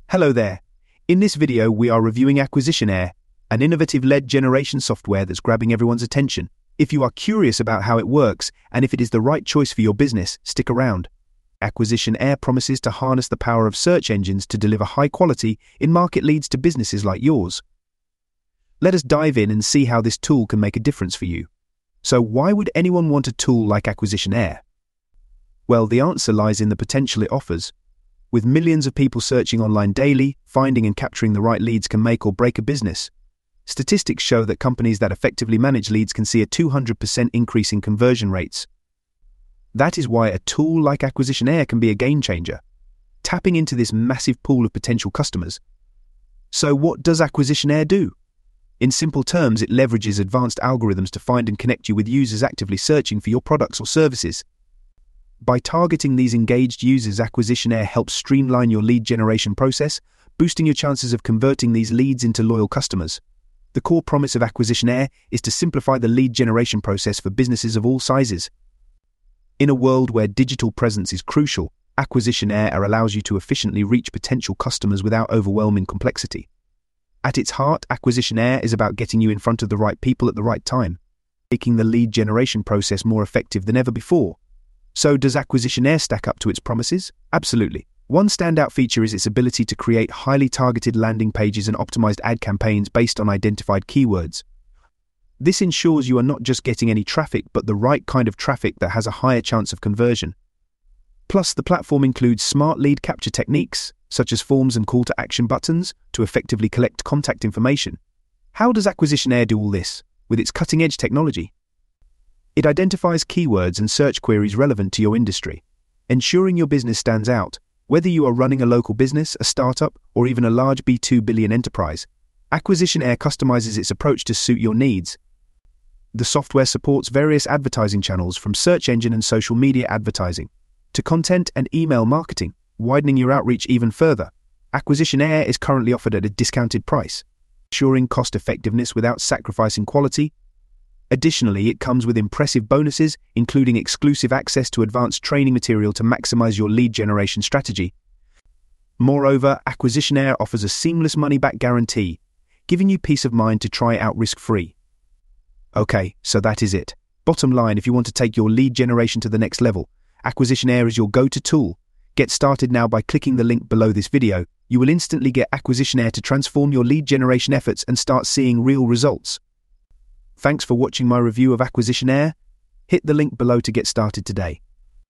Hello there. In this video, we are reviewing Acquisition-Air, an innovative lead generation software that's grabbing everyone's attention. If you are curious about how it works and if it is the right choice for your business, stick around. Acquisition-Air promises to harness the power of search engines to deliver high quality in-market leads to businesses like yours. Let us dive in and see how this tool can make a difference for you. So why would anyone want a tool like Acquisition-Air? Well, the answer lies in the potential it offers. With millions of people searching online daily, finding and capturing the right leads can make or break a business. Statistics show that companies that effectively manage leads can see a 200% increase in conversion rates. That is why a tool like Acquisition-Air can be a game changer, tapping into this massive pool of potential customers. So what does Acquisition-Air do? In simple terms, it leverages advanced algorithms to find and connect you with users actively searching for your products or services. By targeting these engaged users, Acquisition-Air helps streamline your lead generation process, boosting your chances of converting these leads into loyal customers. The core promise of Acquisition-Air is to simplify the lead generation process for businesses of all sizes. In a world where digital presence is crucial, Acquisition-Air allows you to efficiently reach potential customers without overwhelming complexity. At its heart, Acquisition-Air is about getting you in front of the right people at the right time, making the lead generation process more effective than ever before. So does Acquisition-Air stack up to its promises? Absolutely. One standout feature is its ability to create highly targeted landing pages and optimized ad campaigns based on identified keywords. This ensures you are not just getting any traffic, but the right kind of traffic that has a higher chance of conversion. Plus, the platform includes smart lead capture techniques, such as forms and call-to-action buttons, to effectively collect contact information. How does Acquisition-Air do all this? With its cutting-edge technology, it identifies keywords and search queries relevant to your industry, ensuring your business stands out. Whether you are running a local business, a startup, or even a large B2 billion enterprise, Acquisition-Air customizes its approach to suit your needs. The software supports various advertising channels, from search engine and social media advertising to content and email marketing, widening your outreach even further. Acquisition-Air is currently offered at a discounted price, ensuring cost effectiveness without sacrificing quality. Additionally, it comes with impressive bonuses, including exclusive access to advanced training material to maximize your lead generation strategy. Moreover, Acquisition-Air offers a seamless money-back guarantee, giving you peace of mind to try it out risk-free. Okay, so that is it. Bottom line, if you want to take your lead generation to the next level, Acquisition-Air is your go-to tool. Get started now by clicking the link below this video. You will instantly get Acquisition-Air to transform your lead generation efforts and start seeing real results. Thanks for watching my review of Acquisition-Air. Hit the link below to get started today.